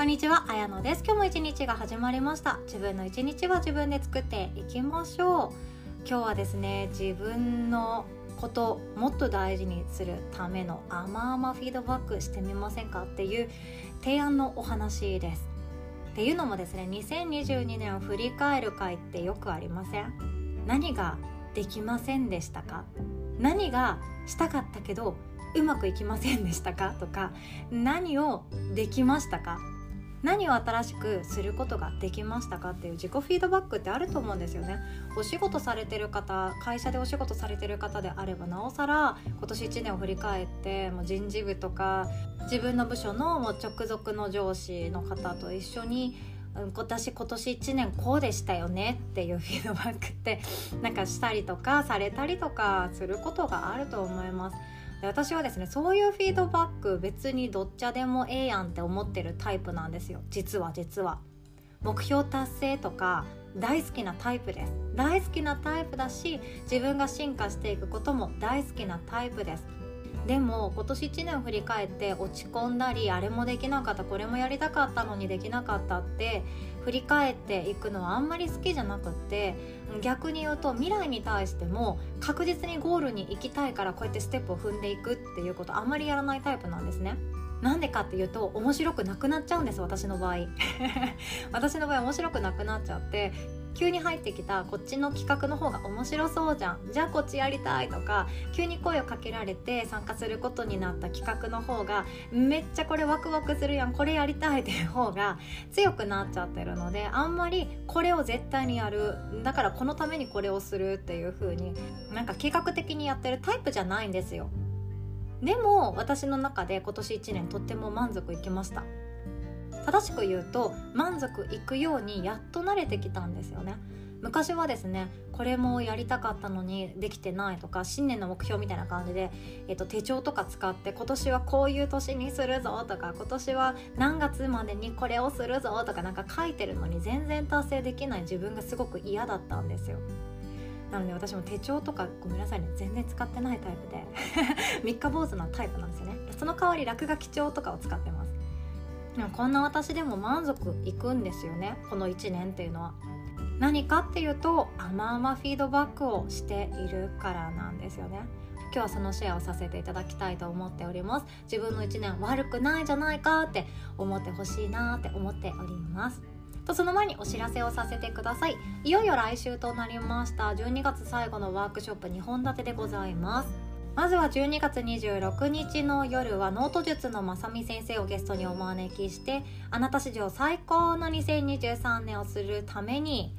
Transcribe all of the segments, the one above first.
んにちは、あやのです。今日も一日が始まりました。自分の一日は自分で作っていきましょう。今日はですね、自分のこともっと大事にするための甘々フィードバックしてみませんかっていう提案のお話です。っていうのもですね、2022年を振り返る会ってよくありません？何ができませんでしたか？何がしたかったけどうまくいきませんでしたかとか、何をできましたか、何を新しくすることができましたかっていう自己フィードバックってあると思うんですよね。お仕事されてる方、会社でお仕事されてる方であればなおさら、今年1年を振り返ってもう人事部とか自分の部署のもう直属の上司の方と一緒に今年1年こうでしたよねっていうフィードバックってなんかしたりとかされたりとかすることがあると思います。で、私はですね、そういうフィードバック別にどっちでもええやんって思ってるタイプなんですよ。実は目標達成とか大好きなタイプです。大好きなタイプだし、自分が進化していくことも大好きなタイプです。でも今年1年を振り返って落ち込んだり、あれもできなかった、これもやりたかったのにできなかったって振り返っていくのはあんまり好きじゃなくって、逆に言うと未来に対しても確実にゴールに行きたいからこうやってステップを踏んでいくっていうことあんまりやらないタイプなんですね。なんでかっていうと面白くなくなっちゃうんです。私の場合私の場合面白くなくなっちゃって、急に入ってきたこっちの企画の方が面白そうじゃん、じゃあこっちやりたいとか、急に声をかけられて参加することになった企画の方がめっちゃこれワクワクするやん、これやりたいっていう方が強くなっちゃってるので、あんまりこれを絶対にやる、だからこのためにこれをするっていう風になんか計画的にやってるタイプじゃないんですよ。でも私の中で今年1年とっても満足いきました。正しく言うと満足いくようにやっと慣れてきたんですよね。昔はですね、これもやりたかったのにできてないとか、新年の目標みたいな感じで、手帳とか使って今年はこういう年にするぞとか、今年は何月までにこれをするぞとかなんか書いてるのに全然達成できない自分がすごく嫌だったんですよ。なので私も手帳とかごめんなさいね、全然使ってないタイプで三日坊主なタイプなんですよね。その代わり落書き帳とかを使ってます。でもこんな私でも満足いくんですよね、この1年っていうのは。何かっていうと甘々フィードバックをしているからなんですよね。今日はそのシェアをさせていただきたいと思っております。自分の1年悪くないじゃないかって思ってほしいなって思っておりますと、その前にお知らせをさせてください。いよいよ来週となりました12月最後のワークショップ2本立てでございます。まずは12月26日の夜はノート術のまさみ先生をゲストにお招きして、あなた史上最高の2023年をするために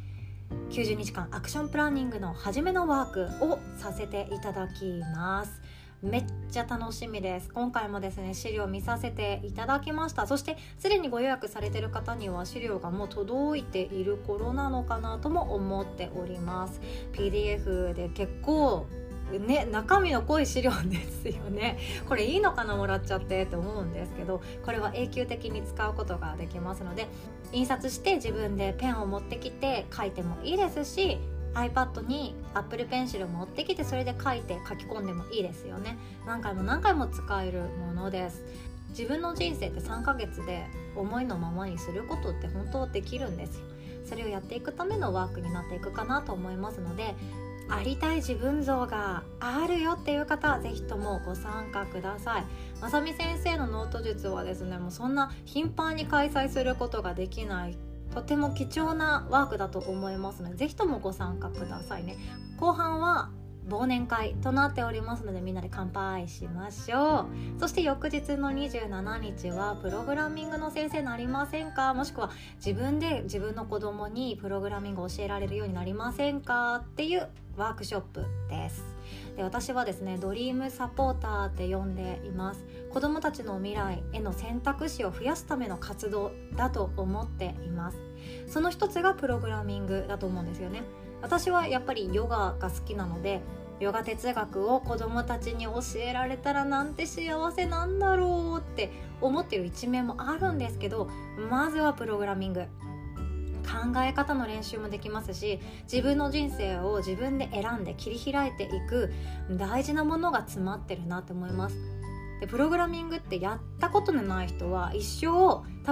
90日間アクションプランニングの初めのワークをさせていただきます。めっちゃ楽しみです。今回もですね、資料見させていただきました。そしてすでにご予約されている方には資料がもう届いている頃なのかなとも思っております。 PDF で結構ね、中身の濃い資料ですよね。これいいのかな、もらっちゃってって思うんですけど、これは永久的に使うことができますので、印刷して自分でペンを持ってきて書いてもいいですし、 iPad に Apple Pencil を持ってきてそれで書いて書き込んでもいいですよね。何回も使えるものです。自分の人生って3ヶ月で思いのままにすることって本当できるんですよ。それをやっていくためのワークになっていくかなと思いますので、ありたい自分像があるよっていう方はぜひともご参加ください。まさみ先生のノート術はですね、もうそんな頻繁に開催することができないとても貴重なワークだと思いますので、ぜひともご参加くださいね。後半は忘年会となっておりますので、みんなで乾杯しましょう。そして翌日の27日はプログラミングの先生なりませんか、もしくは自分で自分の子供にプログラミングを教えられるようになりませんかっていうワークショップです。で、私はですね、ドリームサポーターって呼んでいます。子供たちの未来への選択肢を増やすための活動だと思っています。その一つがプログラミングだと思うんですよね。私はやっぱりヨガが好きなので、ヨガ哲学を子供たちに教えられたらなんて幸せなんだろうって思ってる一面もあるんですけど、まずはプログラミング、考え方の練習もできますし、自分の人生を自分で選んで切り開いていく大事なものが詰まってるなって思います。で、プログラミングってやったことのない人は一生多分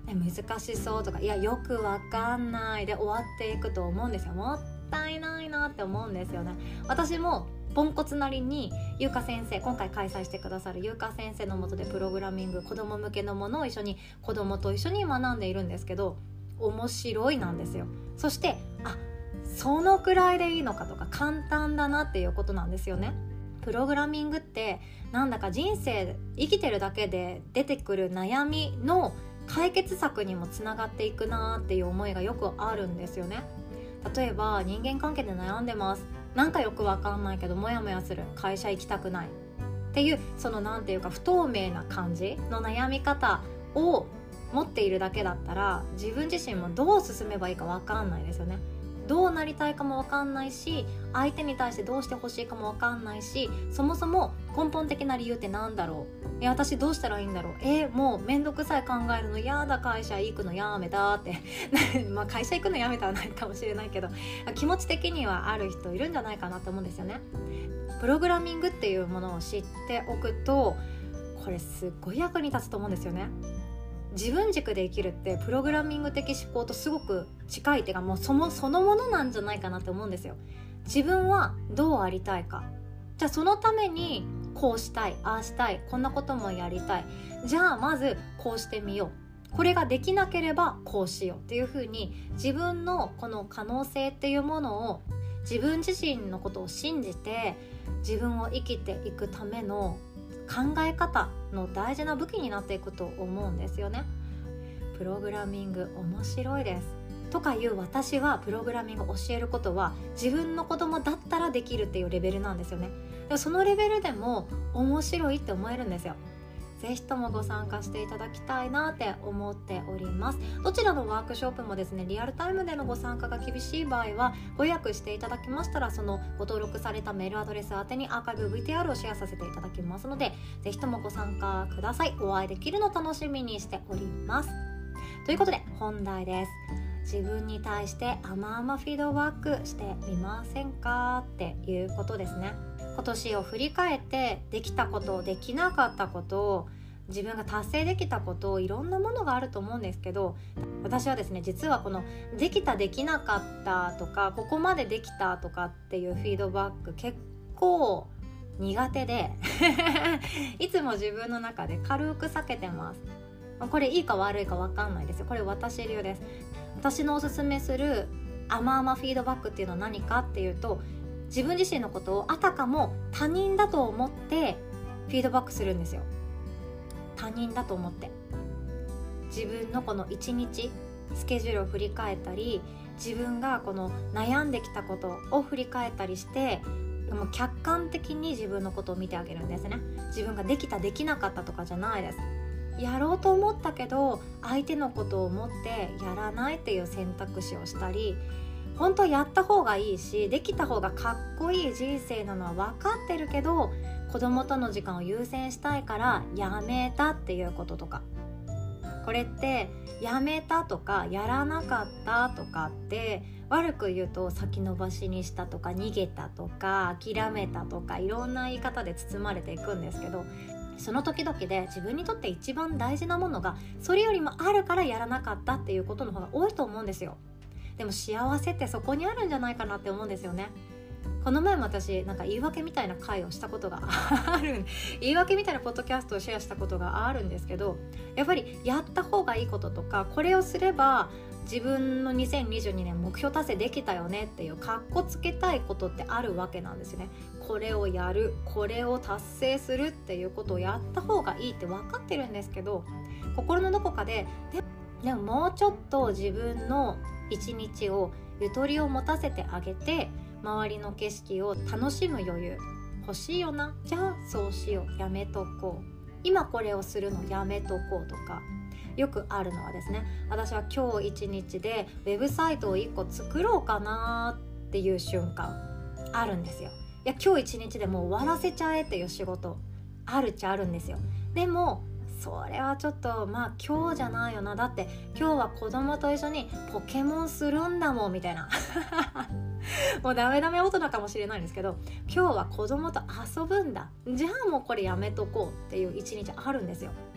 難しそうとか、いやよくわかんないで終わっていくと思うんですよ。もったいないなって思うんですよね。私もポンコツなりに優香先生、今回開催してくださる優香先生の下でプログラミング、子供向けのものを子供と一緒に学んでいるんですけど、面白いなんですよ。そしてそのくらいでいいのかとか、簡単だなっていうことなんですよね。プログラミングってなんだか人生生きてるだけで出てくる悩みの解決策にもつながっていくなっていう思いがよくあるんですよね。例えば人間関係で悩んでます、なんかよくわかんないけどモヤモヤする、会社行きたくないっていう、そのなんていうか不透明な感じの悩み方を持っているだけだったら、自分自身もどう進めばいいかわかんないですよね。どうなりたいかもわかんないし、相手に対してどうしてほしいかもわかんないし、そもそも根本的な理由ってなんだろう、私どうしたらいいんだろう、もうめんどくさい考えるのやだ、会社行くのやめたってまあ会社行くのやめたはないかもしれないけど、気持ち的にはある人いるんじゃないかなと思うんですよね。プログラミングっていうものを知っておくと、これすっごい役に立つと思うんですよね。自分軸で生きるってプログラミング的思考とすごく近いっていうか、もうそのものなんじゃないかなって思うんですよ。自分はどうありたいか、じゃあそのためにこうしたい、ああしたい、こんなこともやりたい、じゃあまずこうしてみよう、これができなければこうしようっていう風に、自分のこの可能性っていうものを、自分自身のことを信じて自分を生きていくための考え方の大事な武器になっていくと思うんですよね。プログラミング面白いですとかいう私は、プログラミングを教えることは自分の子供だったらできるっていうレベルなんですよね。でもそのレベルでも面白いって思えるんですよ。ぜひともご参加していただきたいなって思っております。どちらのワークショップもですね、リアルタイムでのご参加が厳しい場合は、ご予約していただきましたら、そのご登録されたメールアドレス宛てにアーカイブ VTR をシェアさせていただきますので、ぜひともご参加ください。お会いできるのを楽しみにしております。ということで本題です。自分に対して甘々フィードバックしてみませんかっていうことですね。今年を振り返って、できたこと、できなかったこと、自分が達成できたこと、いろんなものがあると思うんですけど、私はですね、実はこのできた、できなかったとか、ここまでできたとかっていうフィードバック結構苦手でいつも自分の中で軽く避けてます。これいいか悪いか分かんないですよ。これ私流です。私のおすすめする甘々フィードバックっていうのは何かっていうと、自分自身のことをあたかも他人だと思ってフィードバックするんですよ。他人だと思って、自分のこの一日スケジュールを振り返ったり、自分がこの悩んできたことを振り返ったりして、もう客観的に自分のことを見てあげるんですね。自分ができた、できなかったとかじゃないです。やろうと思ったけど相手のことを思ってやらないっていう選択肢をしたり、本当はやった方がいいし、できた方がかっこいい人生なのは分かってるけど、子供との時間を優先したいからやめたっていうこととか、これってやめたとかやらなかったとかって悪く言うと先延ばしにしたとか逃げたとか諦めたとかいろんな言い方で包まれていくんですけど、その時々で自分にとって一番大事なものがそれよりもあるからやらなかったっていうことの方が多いと思うんですよ。でも幸せってそこにあるんじゃないかなって思うんですよね。この前も私なんか言い訳みたいな回をしたことがある言い訳みたいなポッドキャストをシェアしたことがあるんですけど、やっぱりやった方がいいこととか、これをすれば自分の2022年目標達成できたよねっていうかっこつけたいことってあるわけなんですよね。これをやる、これを達成するっていうことをやった方がいいって分かってるんですけど、心のどこかででももうちょっと自分の一日をゆとりを持たせてあげて、周りの景色を楽しむ余裕欲しいよな、じゃあそうしよう、やめとこう、今これをするのやめとこうとか、よくあるのはですね、私は今日一日でウェブサイトを1個作ろうかなっていう瞬間あるんですよ。いや今日一日でもう終わらせちゃえっていう仕事あるっちゃあるんですよ。でもそれはちょっと今日じゃないよな、だって今日は子供と一緒にポケモンするんだもんみたいなもうダメ大人かもしれないんですけど、今日は子供と遊ぶんだ、じゃあもうこれやめとこうっていう一日あるんですよ。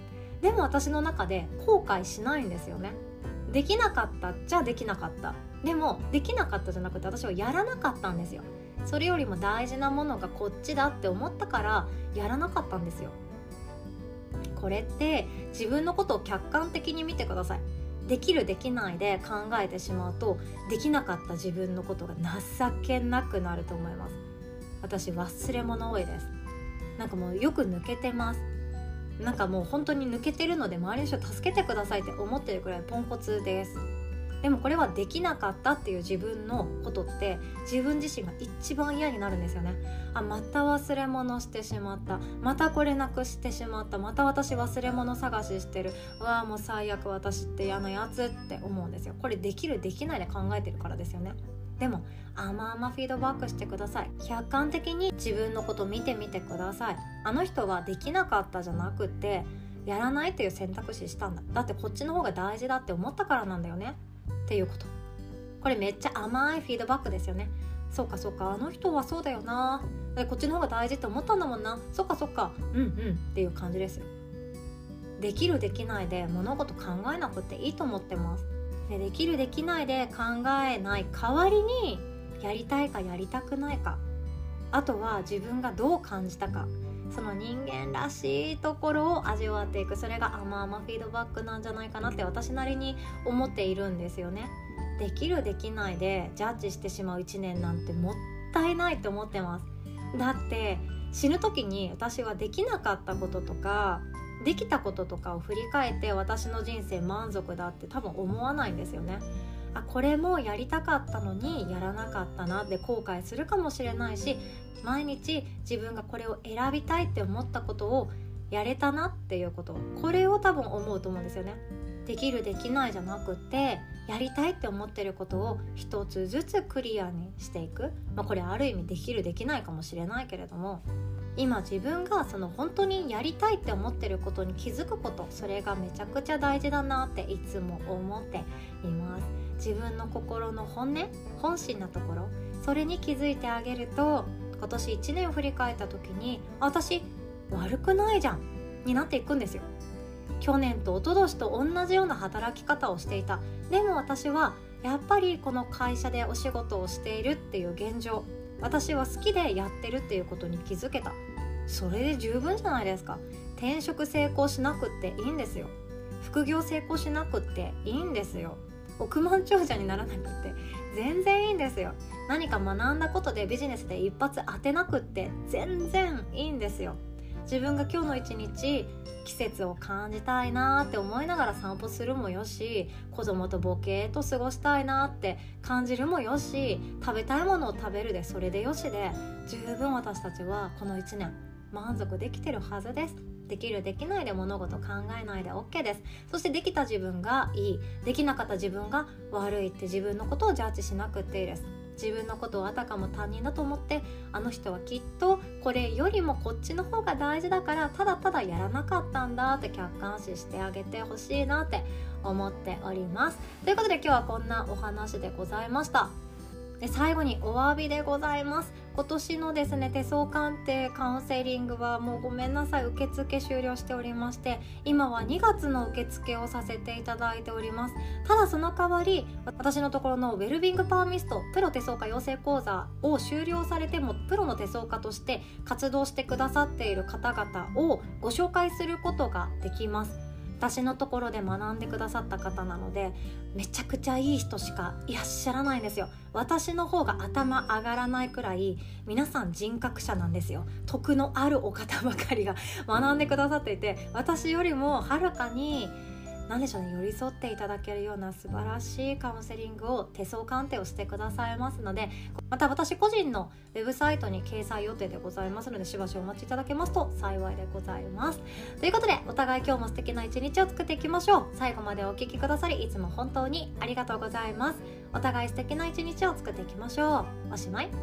でも私の中で後悔しないんですよね。できなかったじゃできなかった。でもできなかったじゃなくて私はやらなかったんですよ。それよりも大事なものがこっちだって思ったからやらなかったんですよ。これって自分のことを客観的に見てください。できるできないで考えてしまうと、できなかった自分のことが情けなくなると思います。私忘れ物多いです。なんかもうよく抜けてます。なんかもう本当に抜けてるので周りの人助けてくださいって思ってるくらいポンコツです。でもこれはできなかったっていう自分のことって自分自身が一番嫌になるんですよね。また忘れ物してしまった、またこれなくしてしまった、また私忘れ物探ししてる、もう最悪私って嫌なやつって思うんですよ。これできるできないで考えてるからですよね。でも甘々フィードバックしてください。客観的に自分のこと見てみてください。あの人はできなかったじゃなくてやらないっていう選択肢したんだ。だってこっちの方が大事だって思ったからなんだよねっていうこと。これめっちゃ甘いフィードバックですよね。そうかそうか、あの人はそうだよな、こっちの方が大事って思ったんだもんな、そっかそっか、うんっていう感じですよ。できるできないで物事考えなくていいと思ってます。できるできないで考えない代わりにやりたいかやりたくないか、あとは自分がどう感じたか、その人間らしいところを味わっていく、それが甘々フィードバックなんじゃないかなって私なりに思っているんですよね。できるできないでジャッジしてしまう1年なんてもったいないと思ってます。だって死ぬ時に私はできなかったこととかできたこととかを振り返って私の人生満足だって多分思わないんですよね。これもやりたかったのにやらなかったなって後悔するかもしれないし、毎日自分がこれを選びたいって思ったことをやれたなっていうこと、これを多分思うと思うんですよね。できるできないじゃなくてやりたいって思ってることを一つずつクリアにしていく、これある意味できるできないかもしれないけれども、今自分がその本当にやりたいって思ってることに気づくこと、それがめちゃくちゃ大事だなっていつも思っています。自分の心の本音、本心なところ、それに気づいてあげると、今年1年を振り返った時に私悪くないじゃんになっていくんですよ。去年と一昨年と同じような働き方をしていた。でも私はやっぱりこの会社でお仕事をしているっていう現状、私は好きでやってるっていうことに気づけた。それで十分じゃないですか。転職成功しなくっていいんですよ。副業成功しなくっていいんですよ。億万長者にならなくって全然いいんですよ。何か学んだことでビジネスで一発当てなくって全然いいんですよ。自分が今日の一日季節を感じたいなって思いながら散歩するもよし、子供とボケーっと過ごしたいなって感じるもよし、食べたいものを食べるでそれでよしで、十分私たちはこの1年満足できてるはずです。できるできないで物事考えないで OK です。そしてできた自分がいい、できなかった自分が悪いって自分のことをジャッジしなくていいです。自分のことをあたかも他人だと思って、あの人はきっとこれよりもこっちの方が大事だからただただやらなかったんだって客観視してあげてほしいなって思っております。ということで今日はこんなお話でございました。で最後にお詫びでございます。今年のですね手相鑑定カウンセリングはもうごめんなさい、受付終了しておりまして、今は2月の受付をさせていただいております。ただその代わり私のところのウェルビングパーミストプロ手相家養成講座を修了されてもプロの手相家として活動してくださっている方々をご紹介することができます。私のところで学んでくださった方なのでめちゃくちゃいい人しかいらっしゃらないんですよ。私の方が頭上がらないくらい皆さん人格者なんですよ。徳のあるお方ばかりが学んでくださっていて、私よりもはるかに何でしょうね、寄り添っていただけるような素晴らしいカウンセリングを手相鑑定をしてくださいますので、また私個人のウェブサイトに掲載予定でございますのでしばしお待ちいただけますと幸いでございます。ということでお互い今日も素敵な一日を作っていきましょう。最後までお聞きくださりいつも本当にありがとうございます。お互い素敵な一日を作っていきましょう。おしまい。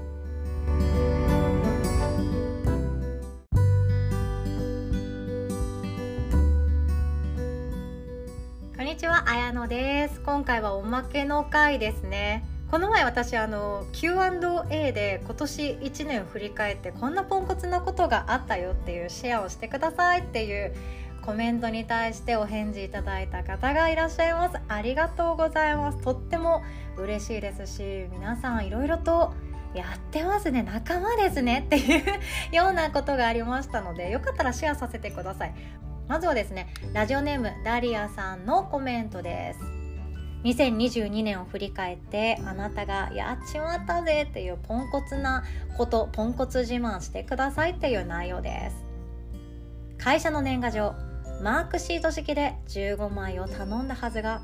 こんにちは、あやのです。今回はおまけの回ですね。この前私Q&A で今年1年を振り返ってこんなポンコツなことがあったよっていうシェアをしてくださいっていうコメントに対してお返事いただいた方がいらっしゃいます。ありがとうございます。とっても嬉しいですし、皆さんいろいろとやってますね、仲間ですねっていうようなことがありましたので、よかったらシェアさせてください。まずはですね、ラジオネームダリアさんのコメントです。2022年を振り返ってあなたがやっちまったぜっていうポンコツなこと、ポンコツ自慢してくださいっていう内容です。会社の年賀状、マークシート式で15枚を頼んだはずが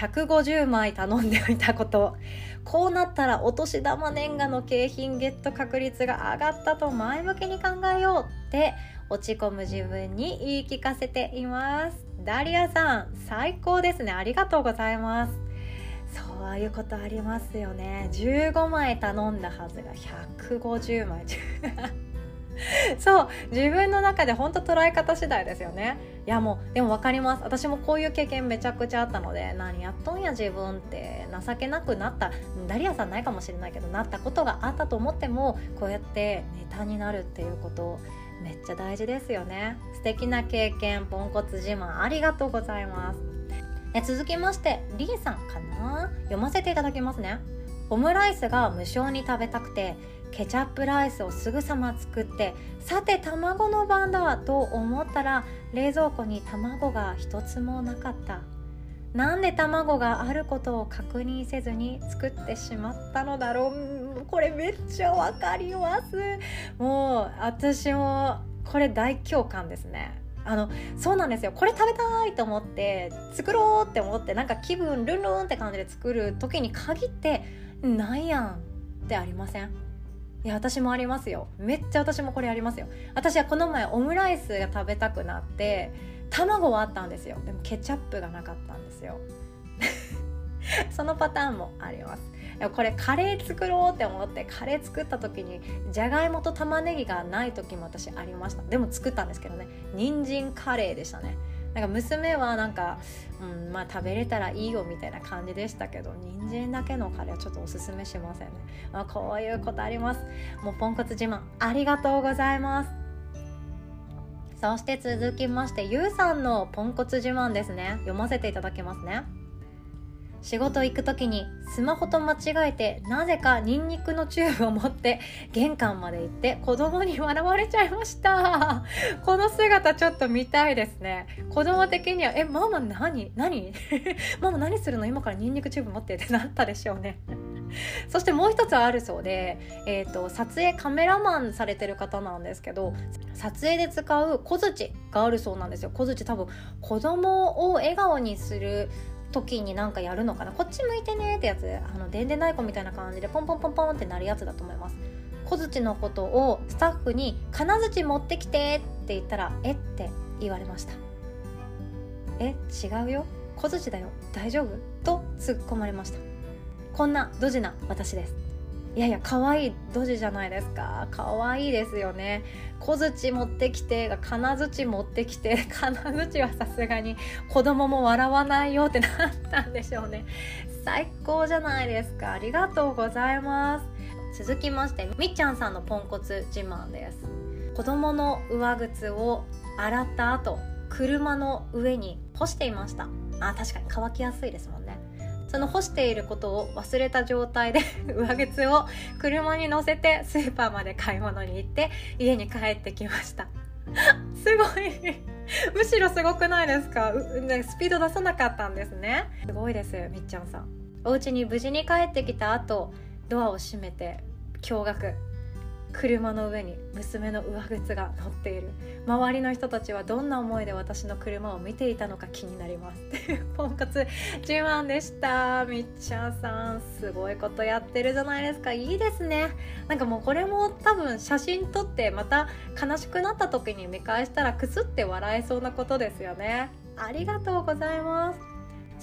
150枚頼んでおいたこと、こうなったらお年玉年賀の景品ゲット確率が上がったと前向きに考えようって落ち込む自分に言い聞かせています。ダリアさん最高ですね、ありがとうございます。そういうことありますよね。15枚頼んだはずが150枚そう自分の中で本当捉え方次第ですよね。いやもうでも分かります。私もこういう経験めちゃくちゃあったので、何やっとんや自分って情けなくなった、ダリアさんないかもしれないけどなったことがあったと思っても、こうやってネタになるっていうことめっちゃ大事ですよね。素敵な経験、ポンコツ自慢ありがとうございます。続きましてリーさんかな、読ませていただきますね。オムライスが無償に食べたくてケチャップライスをすぐさま作って、さて卵の番だと思ったら冷蔵庫に卵が一つもなかった。なんで卵があることを確認せずに作ってしまったのだろう。これめっちゃわかります。もう私もこれ大共感ですね。そうなんですよ。これ食べたいと思って作ろうって思って、なんか気分ルンルンって感じで作る時に限ってないやんってありません？いや私もありますよ。めっちゃ私もこれありますよ。私はこの前オムライスが食べたくなって卵はあったんですよ。でもケチャップがなかったんですよそのパターンもあります。これカレー作ろうって思ってカレー作った時にじゃがいもと玉ねぎがない時も私ありました。でも作ったんですけどね、人参カレーでしたね。なんか娘はなんか、まあ食べれたらいいよみたいな感じでしたけど、人参だけのカレーはちょっとおすすめしませんね。こういうことあります。もうポンコツ自慢ありがとうございます。そして続きましてゆうさんのポンコツ自慢ですね。読ませていただきますね。仕事行く時にスマホと間違えてなぜかニンニクのチューブを持って玄関まで行って子供に笑われちゃいましたこの姿ちょっと見たいですね。子供的にはママ何ママ何するの、今からニンニクチューブ持ってってなったでしょうねそしてもう一つあるそうで、撮影カメラマンされてる方なんですけど、撮影で使う小槌があるそうなんですよ。小槌多分子供を笑顔にする時になんかやるのかな、こっち向いてねってやつ、でんでない子みたいな感じでポンポンポンポンってなるやつだと思います。小槌のことをスタッフに金槌持ってきてって言ったらって言われました。違うよ、小槌だよ、大丈夫と突っ込まれました。こんなドジな私です。いや可愛いドジじゃないですか。可愛いですよね。小槌持ってきてが金槌持ってきて、金槌はさすがに子供も笑わないよってなったんでしょうね。最高じゃないですか。ありがとうございます。続きましてみっちゃんさんのポンコツ自慢です。子供の上靴を洗った後車の上に干していました。確かに乾きやすいですもんね。その干していることを忘れた状態で上靴を車に乗せてスーパーまで買い物に行って家に帰ってきましたすごいむしろすごくないですか。スピード出さなかったんですね。すごいですみっちゃんさん。お家に無事に帰ってきた後ドアを閉めて驚愕、車の上に娘の上靴が乗っている。周りの人たちはどんな思いで私の車を見ていたのか気になりますっていうポンコツ自慢でした。みっちゃんさんすごいことやってるじゃないですか。いいですね。なんかもうこれも多分写真撮ってまた悲しくなった時に見返したらクスって笑えそうなことですよね。ありがとうございます。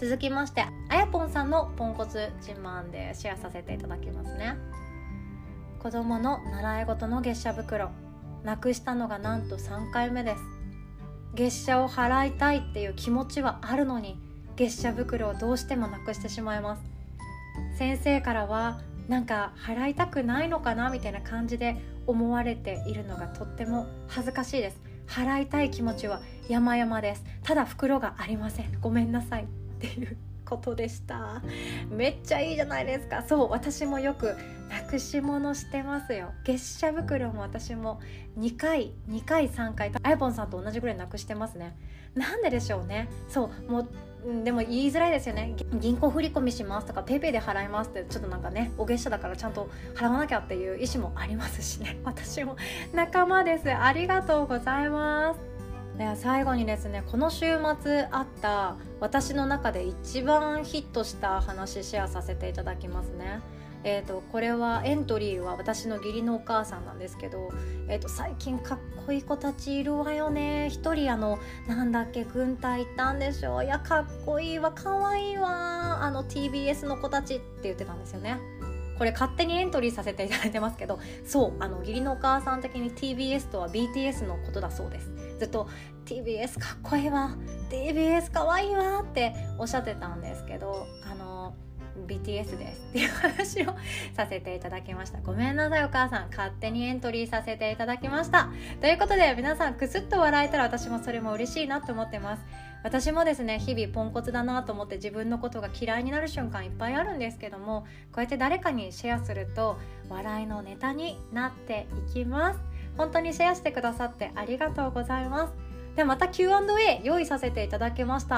続きましてあやぽんさんのポンコツ自慢でシェアさせていただきますね。子供の習い事の月謝袋なくしたのがなんと3回目です。月謝を払いたいっていう気持ちはあるのに月謝袋をどうしてもなくしてしまいます。先生からはなんか払いたくないのかなみたいな感じで思われているのがとっても恥ずかしいです。 払いたい気持ちは山々です。ただ袋がありません、ごめんなさいっていうことでした。めっちゃいいじゃないですか。そう、私もよくなくし物してますよ。月謝袋も私も2回3回あやぽんさんと同じぐらいなくしてますね。なんででしょうね。そうもうでも言いづらいですよね。銀行振り込みしますとかペイペイで払いますってちょっとなんかね、お月謝だからちゃんと払わなきゃっていう意思もありますしね。私も仲間です。ありがとうございます。では最後にですね、この週末あった私の中で一番ヒットした話シェアさせていただきますね。これはエントリーは私の義理のお母さんなんですけど、最近かっこいい子たちいるわよね。一人なんだっけ軍隊行ったんでしょう。いやかっこいいわ、かわいいわ、TBS の子たちって言ってたんですよね。これ勝手にエントリーさせていただいてますけど、そう義理のお母さん的に TBS とは BTS のことだそうです。ずっと TBS かっこいいわ、 TBS かわいいわっておっしゃってたんですけど、BTS ですっていう話をさせていただきました。ごめんなさいお母さん、勝手にエントリーさせていただきました。ということで皆さんクスッと笑えたら私もそれも嬉しいなと思ってます。私もですね、日々ポンコツだなと思って自分のことが嫌いになる瞬間いっぱいあるんですけども、こうやって誰かにシェアすると笑いのネタになっていきます。本当にシェアしてくださってありがとうございます。ではまた Q&A 用意させていただきました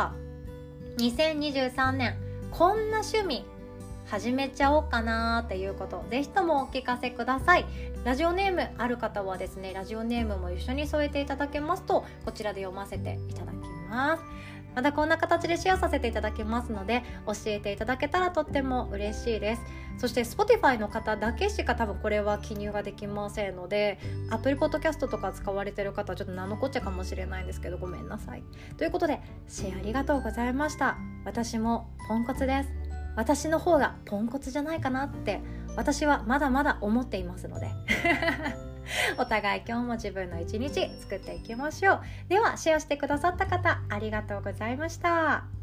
。2023年こんな趣味始めちゃおうかなっていうこと、ぜひともお聞かせください。ラジオネームある方はですね、ラジオネームも一緒に添えていただけますとこちらで読ませていただきます。またこんな形でシェアさせていただきますので教えていただけたらとっても嬉しいです。そして Spotify の方だけしか多分これは記入ができませんので、 Apple Podcast とか使われてる方はちょっと何のこっちゃかもしれないんですけどごめんなさい。ということでシェアありがとうございました。私もポンコツです。私の方がポンコツじゃないかなって私はまだまだ思っていますのでお互い今日も自分の一日作っていきましょう。ではシェアしてくださった方ありがとうございました。